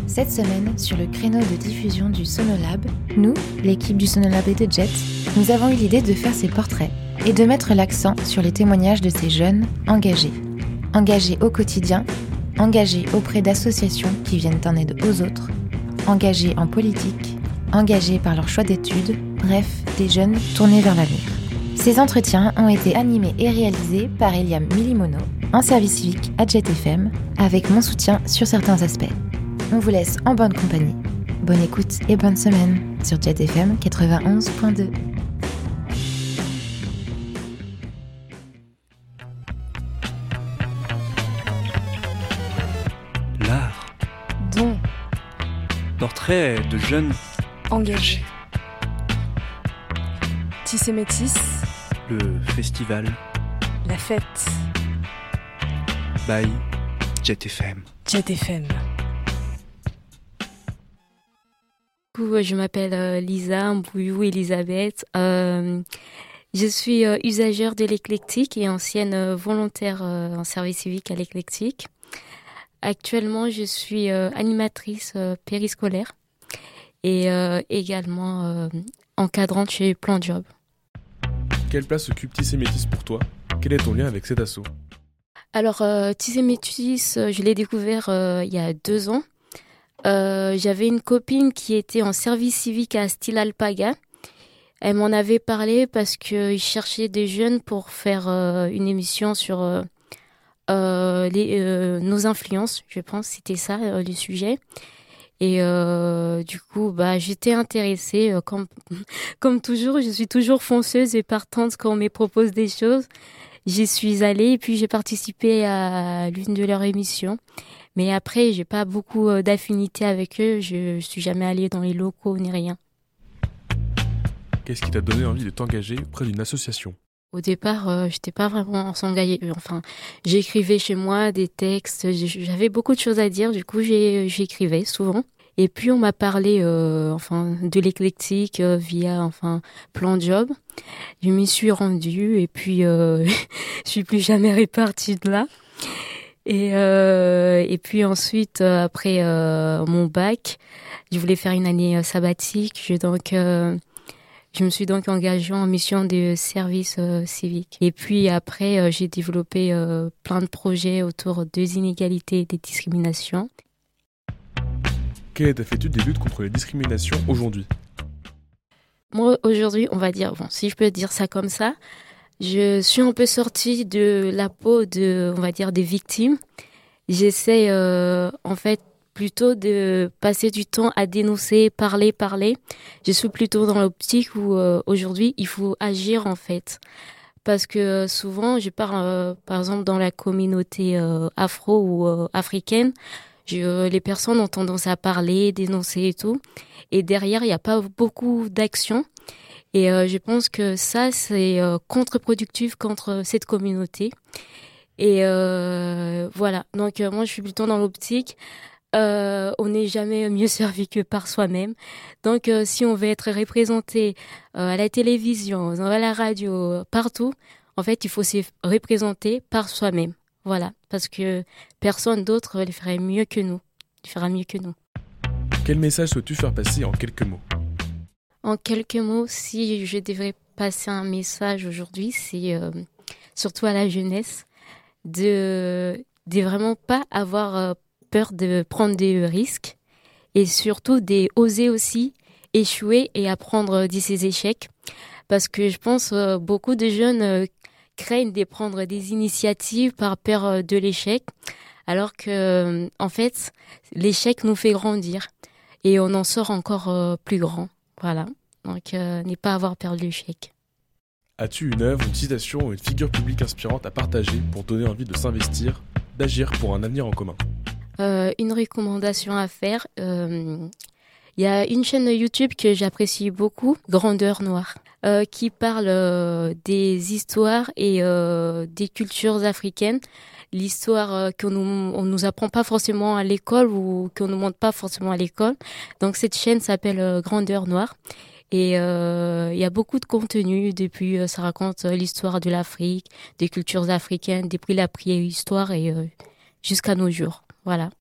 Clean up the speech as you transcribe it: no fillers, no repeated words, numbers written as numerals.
Cette semaine, sur le créneau de diffusion du Sonolab, nous, l'équipe du Sonolab et de Jet, nous avons eu l'idée de faire ces portraits et de mettre l'accent sur les témoignages de ces jeunes engagés. Engagés au quotidien, engagés auprès d'associations qui viennent en aide aux autres, engagés en politique, engagés par leur choix d'études, bref, des jeunes tournés vers l'avenir. Ces entretiens ont été animés et réalisés par Eliam Milimono, en service civique à Jet FM, avec mon soutien sur certains aspects. On vous laisse en bonne compagnie. Bonne écoute et bonne semaine sur Jet FM 91.2. L'art. Don. Portrait de jeunes Engagés. Tissé Métis. Le festival La fête. by Jet FM. Jet FM. Je m'appelle Lisa Mbouillou Elisabeth. Je suis usagère de l'éclectique et ancienne volontaire en service civique à l'éclectique. Actuellement, je suis animatrice périscolaire et également encadrante chez Plan Job. Quelle place occupe Tissé Métis pour toi ? Quel est ton lien avec cet asso ? Alors, Tissé Métis, je l'ai découvert il y a 2 ans. J'avais une copine qui était en service civique à Stilalpaga. Elle m'en avait parlé parce qu'il cherchait des jeunes pour faire une émission sur nos influences, je pense, c'était ça le sujet. Et du coup, j'étais intéressée. Comme toujours, je suis toujours fonceuse et partante quand on me propose des choses. J'y suis allée et puis j'ai participé à l'une de leurs émissions. Mais après, j'ai pas beaucoup d'affinité avec eux. Je suis jamais allée dans les locaux ni rien. Qu'est-ce qui t'a donné envie de t'engager auprès d'une association ? Au départ, j'étais pas vraiment engagée. Enfin, j'écrivais chez moi des textes. J'avais beaucoup de choses à dire. Du coup, j'écrivais souvent. Et puis, on m'a parlé de l'éclectique via Plan Job. Je m'y suis rendue et puis je suis plus jamais repartie de là. Et puis ensuite, après mon bac, je voulais faire une année sabbatique. Je me suis donc engagée en mission de service civique. Et puis après, j'ai développé plein de projets autour des inégalités et des discriminations. Quelle est ta fétude des luttes contre les discriminations aujourd'hui ? Moi, aujourd'hui, on va dire, si je peux dire ça comme ça, je suis un peu sortie de la peau des victimes. J'essaie, plutôt de passer du temps à dénoncer, parler. Je suis plutôt dans l'optique où, aujourd'hui, il faut agir, en fait. Parce que souvent, je parle, par exemple, dans la communauté afro ou africaine, les personnes ont tendance à parler, dénoncer et tout. Et derrière, il n'y a pas beaucoup d'action. Et je pense que ça, c'est contre-productif contre cette communauté. Et voilà. Donc, moi, je suis plutôt dans l'optique. On n'est jamais mieux servi que par soi-même. Donc, si on veut être représenté à la télévision, à la radio, partout, en fait, il faut se représenter par soi-même. Voilà. Parce que personne d'autre le fera mieux que nous. Quel message souhaites-tu faire passer en quelques mots ? En quelques mots, si je devrais passer un message aujourd'hui, c'est surtout à la jeunesse de vraiment pas avoir peur de prendre des risques et surtout d'oser aussi échouer et apprendre de ses échecs. Parce que je pense beaucoup de jeunes craignent de prendre des initiatives par peur de l'échec, alors que en fait, l'échec nous fait grandir et on en sort encore plus grand. Voilà, donc ne pas avoir peur de l'échec. As-tu une œuvre, une citation ou une figure publique inspirante à partager pour donner envie de s'investir, d'agir pour un avenir en commun ? Une recommandation à faire, il y a une chaîne YouTube que j'apprécie beaucoup, Grandeur Noire, qui parle des histoires et des cultures africaines. L'histoire qu'on nous apprend pas forcément à l'école ou qu'on nous montre pas forcément à l'école. Donc cette chaîne s'appelle Grandeur Noire et il y a beaucoup de contenu depuis ça raconte l'histoire de l'Afrique, des cultures africaines depuis la préhistoire et jusqu'à nos jours. Voilà.